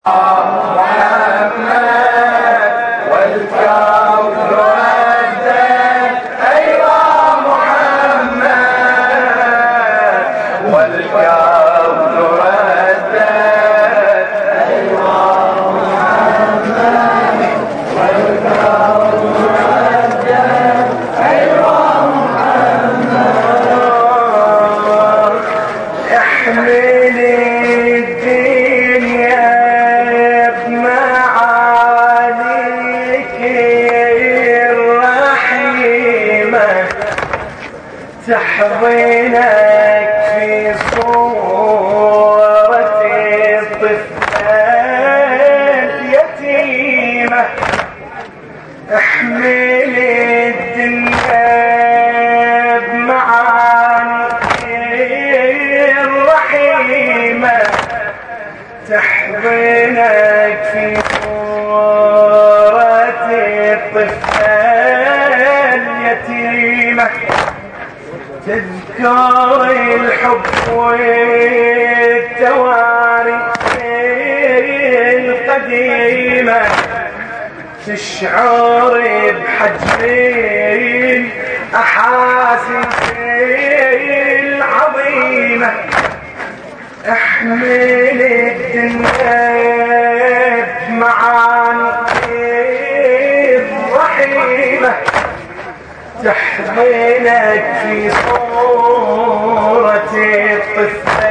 تحضينك في صورة الطفل اليتيمة، احمل الدنيا بمعاني الرحيمة، تحضينك في صورة الطفل اليتيمة، تذكر الحب والتواريخ القديمة، تشعر بحجم الأحاسيس العظيمة، احمل الدنيا بمعاني الرحيمة، تحضنك في صورة الطفل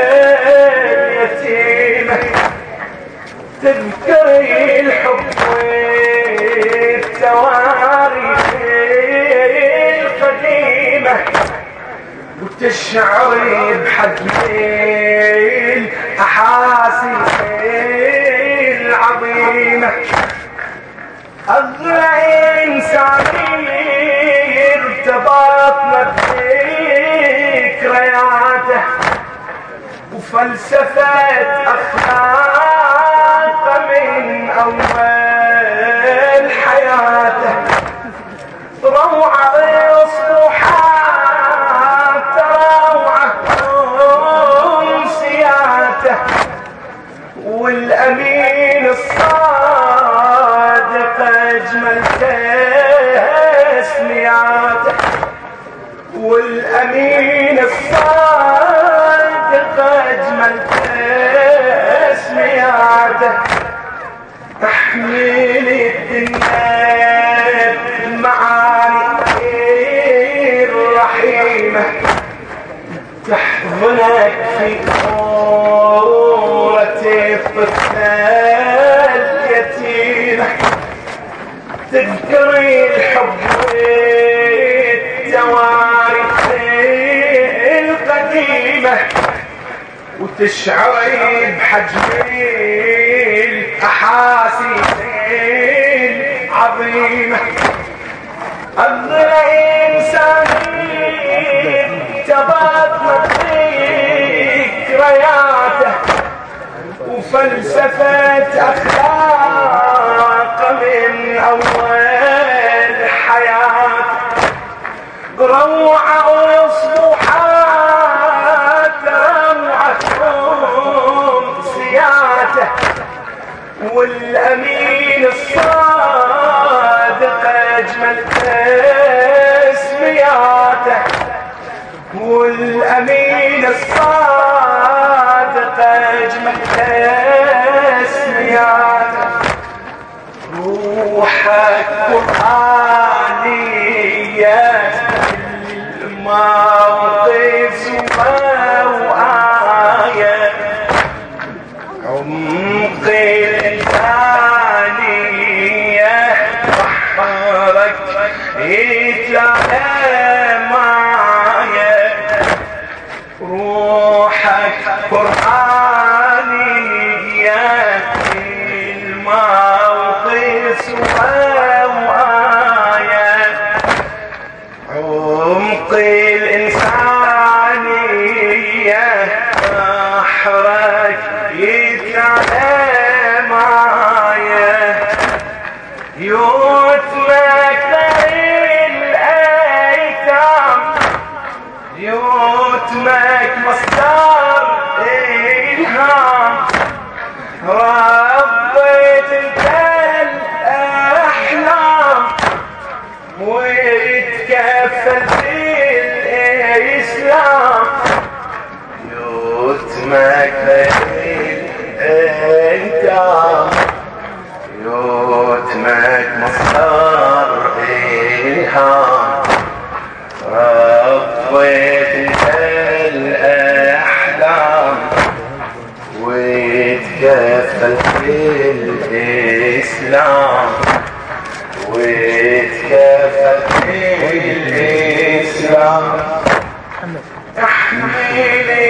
اليتيمة، تذكري الحب والتواريخ القديمة، وتشعري بحجم الأحاسيس العظيمة. أغلى إنساني ارتبطنا بذكرياته، وفلسفة أخلاق من أول حياته، روعة أصبحات روعة أمسياته، والأمين الصادق أجمل تسمياته، والأمين الصادق أجمل تسمياته، تحمل الدنيا بمعاني الرحيمة، تحضنك في صورة الطفل اليتيمة، تذكري الحب والتواريخ القديمة، وتشعري بحجم الأحاسيس العظيمة. أغلى إنساني ارتبطنا بذكرياته، وفلسفة أخلاق من أول حياة، روعة وصبحات روعة أمسياته، والأمين الصادق أجمل تسمياته، والأمين الصادق أجمل تسمياته، روحك قرآنية الموقف وآية، عمق الإنسانية بحرك يتعلم معايا، روحك قرآنية الموقف وآية، عمق الإنسانية بحرك يتعلم معايا، يتمك الأيتام، يتمك مصدر إلهام، انت الاحلام ويتكفل بالاسلام يتمك بالانتام يتمك مصدر الهام ربيت انت الاحلام ويتكفل بالإسلام ويتكفل بالإسلام احميلي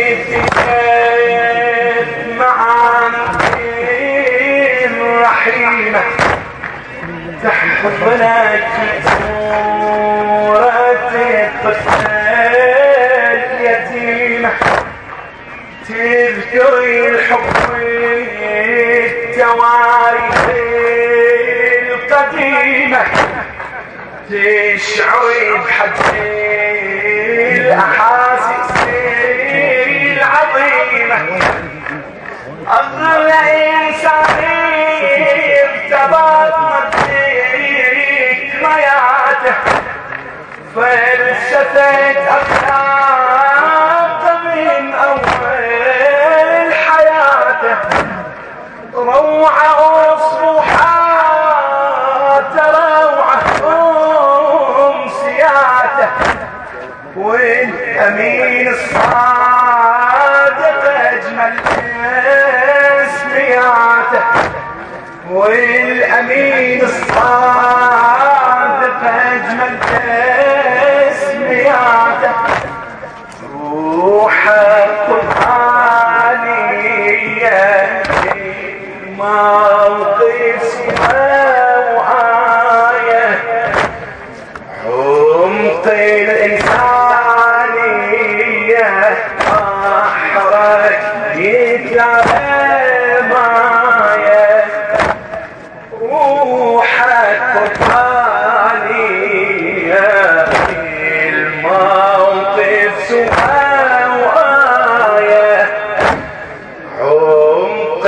تكيف معاني الرحيمة تحفظنك صورة الطفل اليتيمة تذكري الحب التواريخ القديمة تشعري بحد الأحاسيس العظيمة أغلى إنساني ارتبط ذكرياته فلسفة أخلاق من أول حياته روعة أصبحات روعة أمسياته والأمين الصادق أجمل اسمياته والأمين الصادق أجمل اسمياته روح القرآنية موقف وآية عمق الإنسانية أحرك يتلعب معايا روح القرآنية الموقف سؤال وآية عمق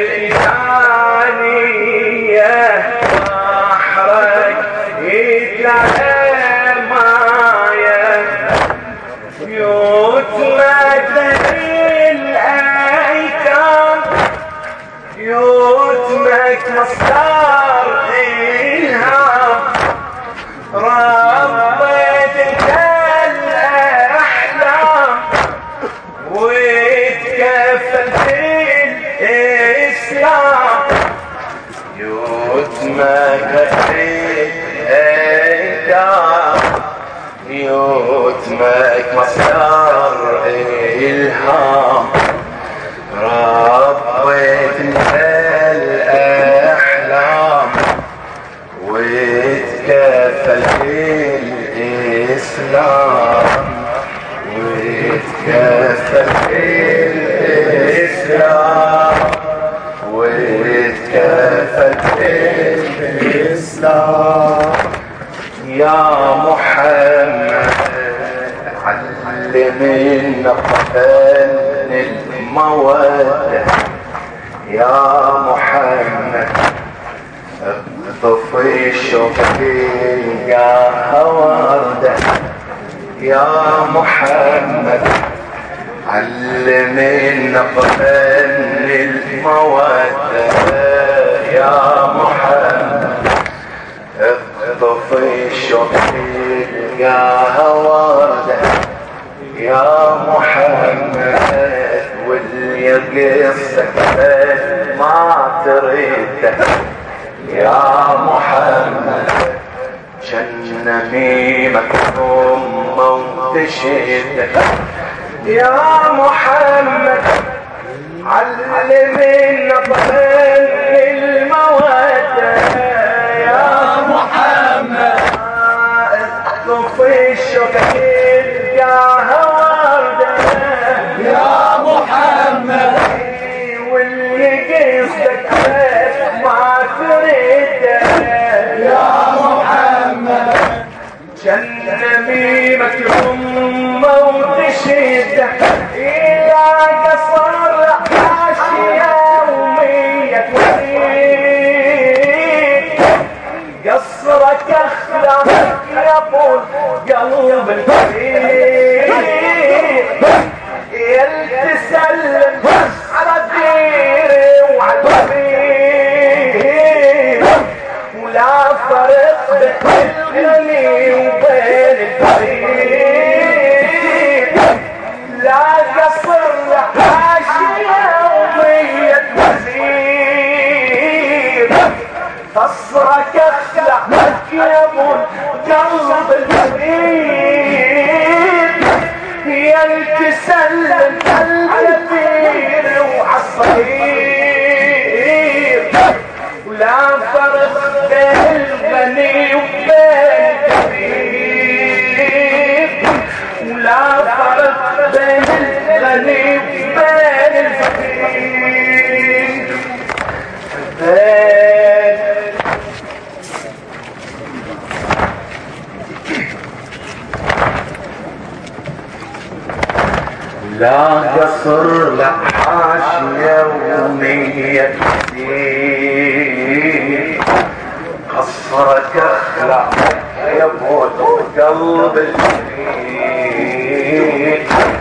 الإنسانية أحرك يتلعب معايا يتمك الأيتام يتمك مصدر إلهام ربيت انت الأحلام ويتكفل بالإسلام يتمك الأيتام يتمك مصدر إلهام ربيت انت الأحلام ويتكفل بالإسلام ويتكفل بالإسلام ويتكفل بالإسلام يا محمد علمنا فن المودة يا محمد اطفي الشوق يا وردة يا محمد علمنا فن المودة يا محمد اطفي الشوق يا وردة يا محمد واللي قصك ما تريده يا محمد جن ميمك ثم وتشهد يا محمد علمنا فن المودة يا محمد اطفي الشوق يا وردة يا محمد واللي قصدك ما تريده يا محمد جن ميمك ثم وتشهد إلى قصر عاشية ومية وزيد لا قصر لا حاشية ومية كثير قصرك اخلع يا بود قلب الكبير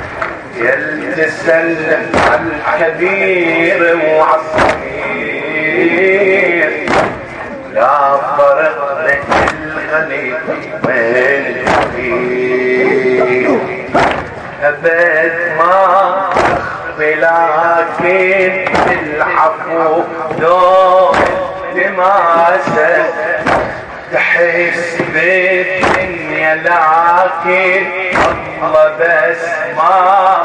يلتسلم على الكبير وعالصغير لا فرق بين الغني وبين الفقير أبد ما أخفي لكن العفو دون التماسك تحس بالدنيا لكن الله بس ما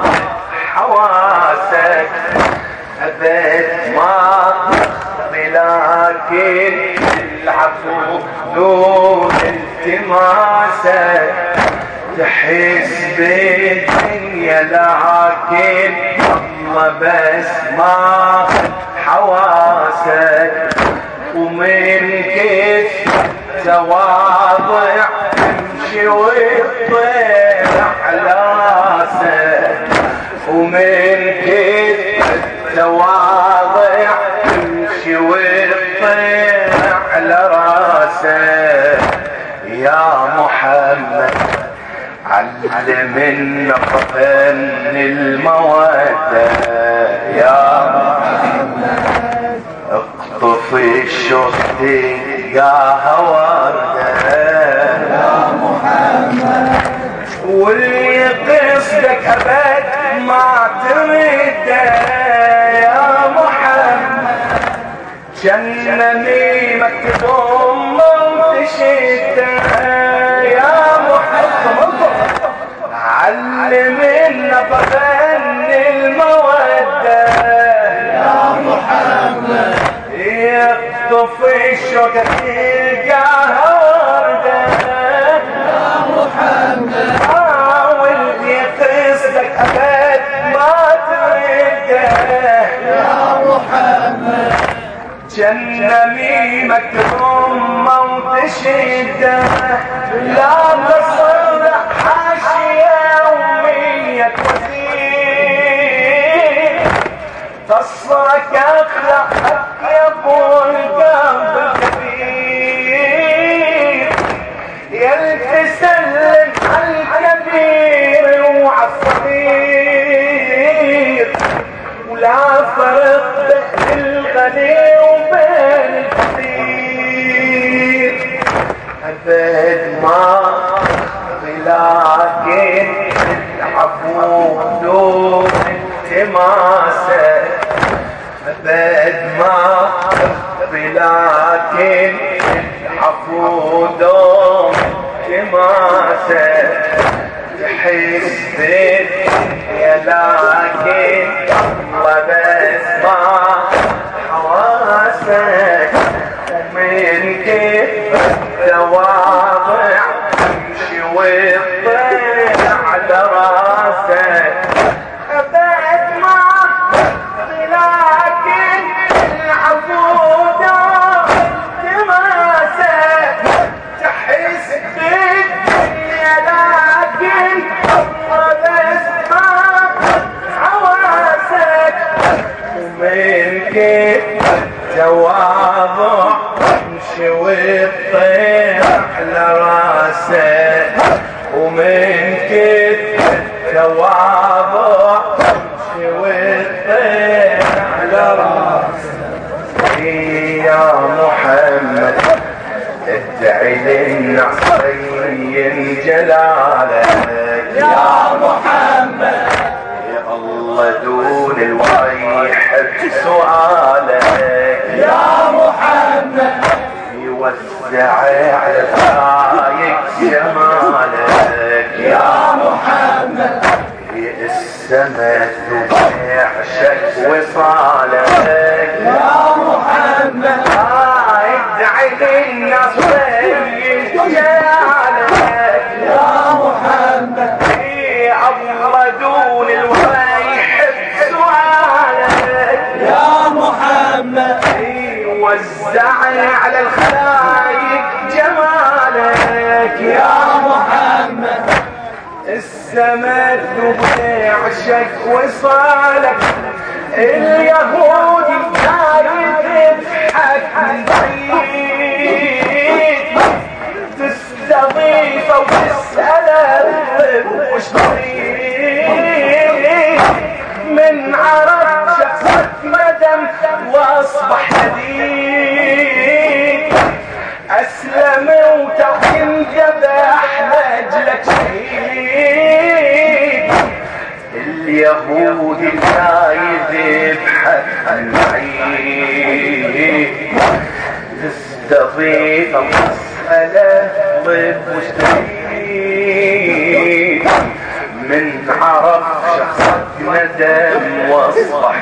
حواسك أبد ما أخفي لكن العفو دون التماسك تحس بالدنيا لكن الله بس ما حواسك ومن كيف تواضع تمشي وتطير على راسك ومن كيف تواضع تمشي وتطير على راسك يا محمد علمنا فن المودة يا محمد اقطف الشوق يا وردة يا محمد واللي قصدك ابد ما ترده يا محمد جنني مكتوم وتشده يا محمد علمنا فن المودة يا محمد يقطف الشوق تلقاها وردة يا محمد حاول يقصدك أبد ما ترده يا محمد جنني مكتوم وتشده لا تصرح حاشية ومية وزير تصرك أخلقك يا ابو القلب الكبير يلتسلم على الكبير وعالصغير ولا فرق بين الغني وبين الفقير أبد ما لكن العفو دون التماسك أبد ما لكن العفو دون التماسك تحس بالدنيا لكن الله بس ما حواسك ومن كيف التواضع تمشي وتطير على راسك أبد ما لكن العفو دون التماسك تحس بالدنيا لكن الله بس ما حواسك ومن كيف التواضع تمشي وتطير على راسك ومن كيف التواضع تمشي وتطير على راسك يا محمد ادعي للنصرين جلالك يا محمد يا الله دون الوحي يحب سؤالك يا محمد يوسع على الخايق جمالك يا محمد السماء تعشق وصالك يا محمد ادعي للنصرين جلالك يا محمد الله دون الوحي يحب سؤالك يا محمد وزعي على الخلايق جمالك يا محمد. السماء بتعشق وصالك، اليهود جاي تضحك من بعيد، تستضيفه وتسأله وش تريد، من عرف شخصك ندم واصبح نديد، اسلم وتنذبح لاجلك شهيد، اليهود لا يذبحك عن بعيد، تستضيف مسألة ضد مجتهد، من عرف شخصك ندم واصبح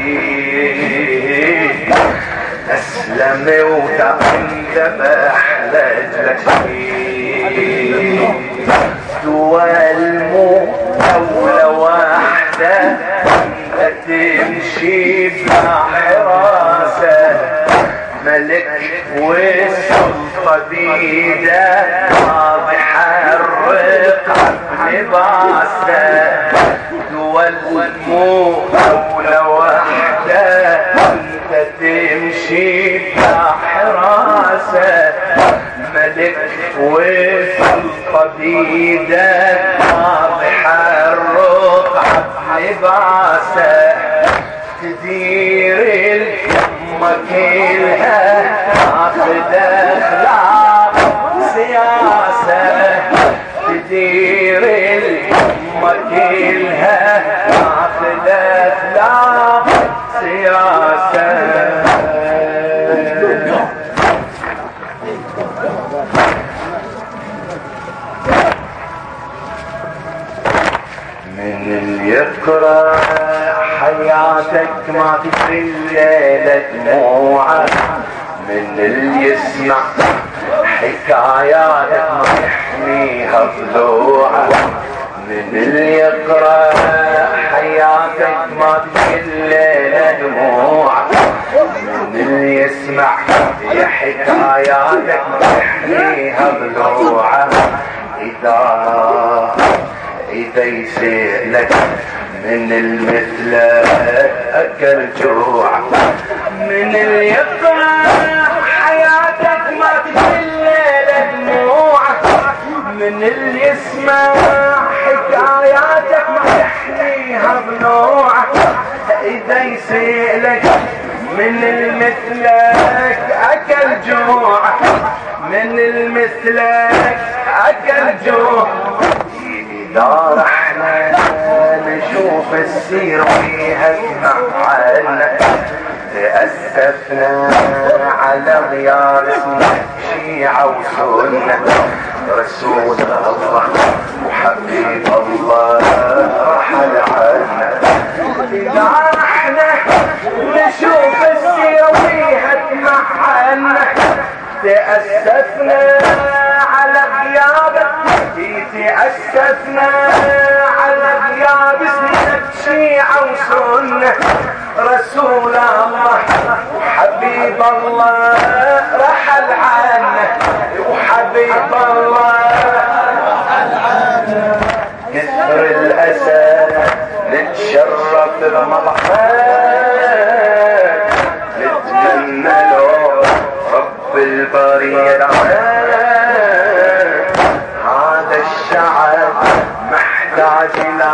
جديد، اسلم وتنذبح لاجلك شهيد، دول الموت دولة واحدة انت تمشي بلا حراسة، ملك والسلطة بيده واضحة الرقعة لباسه، دول الموت دولة واحدة انت تمشي بلا حراسة، ملك والسلطة بيده واضحة الرقعة لباسه، تدير الأمة كلها تاخذ أخلاق سياسة، تدير الأمة كلها تاخذ أخلاق سياسة. من اللي يقرأ حياتك ما تدري الليلة دموعه، من اللي يسمع حكاياتك ما يحميها ضلوعه، من اللي يقرأ حياتك ما تدري الليلة دموعه، من اللي يسمع حكاياتك ما يحميها ضلوعه، إذا يسألك من المثلك أكل جوع، من اللي يقرأ حياتك ما تدري الليلة دموعك، من اللي يسمع حكاياتك ما يحميها ضلوعك، إذا يسألك من المثلك أكل جوع، من المثلك أكل جوع، إذا رحنا نشوف السير فيها معنا، تأسفنا على غيار اسمه شيعة وسنة، رسول الله وحبيب الله رحل عنا، إذا رحنا نشوف السير فيها معنا، تأسفنا على غيابك، تأسفنا على غياب سنة شيعة وسنة، رسول الله وحبيب الله رحل عنا، وحبيب الله رحل عنا، كثر الأسى نتشرف بمضحك، نتمنى له رب البرية هذا الشعب محتاج إلى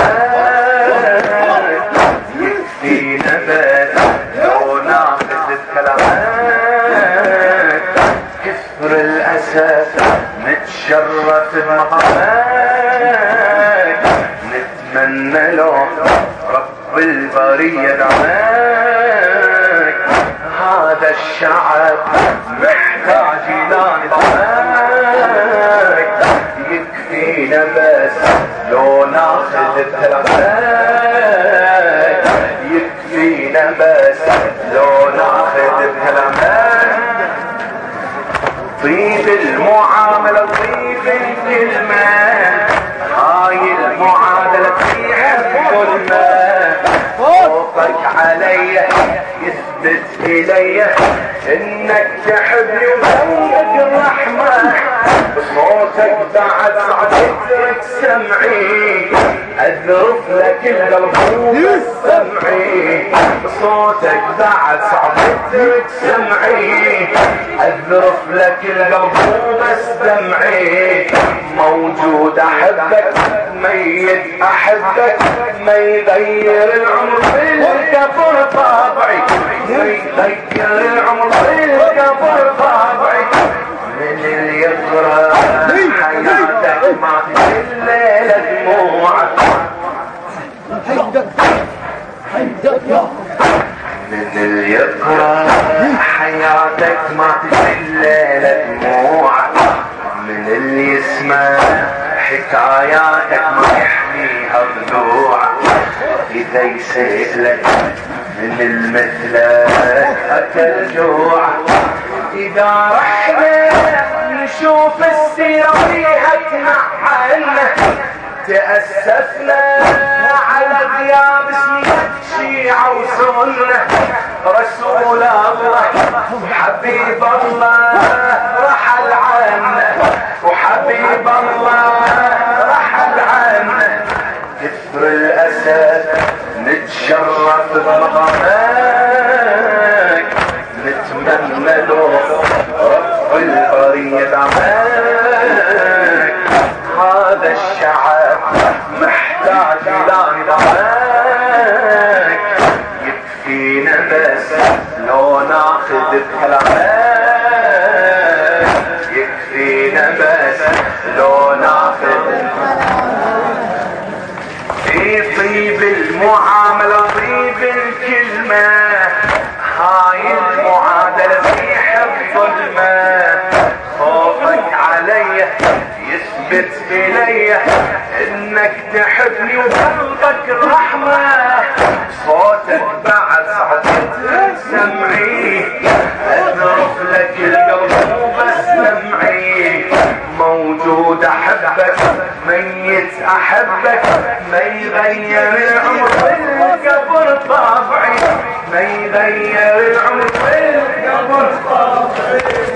نظام، يكفينا بس لو ناخذ بكلامك، كثر الأسف نتشرف بمقامك، نتمنى له رب البرية دعمك، هذا الشعب محتاج إلى نظامك، يكفينا بس لو ناخذ بكلامك، يكفينا بس لو ناخذ بكلامك، طيب المعاملة طيب الكلمة، هاي المعادلة فيها الظلمة، فوقك علي يثبت الي انك تحبني وقلبك الرحمة صوتك بعد صعب يترك سمعي اذرف لك القلب وبس سمعي صوتك بعد صعب يترك سمعي اذرف لك القلب وبس دمعي موجود احبك ميت احبك ما يغير العمر بالقبر طابعي ما يغير العمر بالقبر طابعي من اللي يقرأ حياتك ما الليلة دموعك من اللي يقرأ حياتك ما الليلة دموعك من اللي يسمع حكاياتك ما يحميها ضلوعك اذا يسألك من المثلك اكل جوعك اذا رحنا نشوف السيرة ويها تنعنا تأسفنا على غياب سنين شيعة وسنة رسول الله حبيب الله رحل عنا وحبيب الله رحل عنا كثر الأسد نتشرف بمقامك نتمنى له رب البرية دعمك هذا الشعب محتاج إلى رضاك يكفينا بس لو ناخذ بكلامك يكفينا بس لو ناخذ في طيب المعاملة طيب الكلمة هاي المعادلة في حفظ الماء خوفك علي يثبت الي انك تحبني وقلبك الرحمة صوتك بعد صعدت سمعي اذرف لك القلب وبس دمعي موجود احبك ميت احبك ما يغير العمر بالقبر طابعي ما يغير العمر بالقبر طابعي